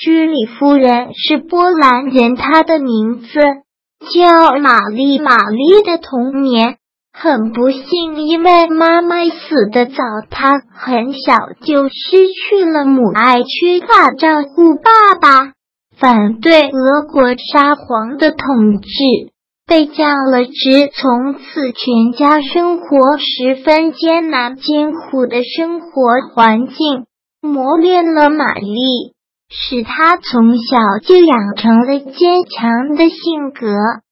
居里夫人是波兰人，她的名字叫玛丽。玛丽的童年很不幸，因为妈妈死得早，她很小就失去了母爱，缺乏照顾爸爸，反对俄国沙皇的统治，被降了职，从此全家生活十分艰难，艰苦的生活环境磨练了玛丽，使她从小就养成了坚强的性格。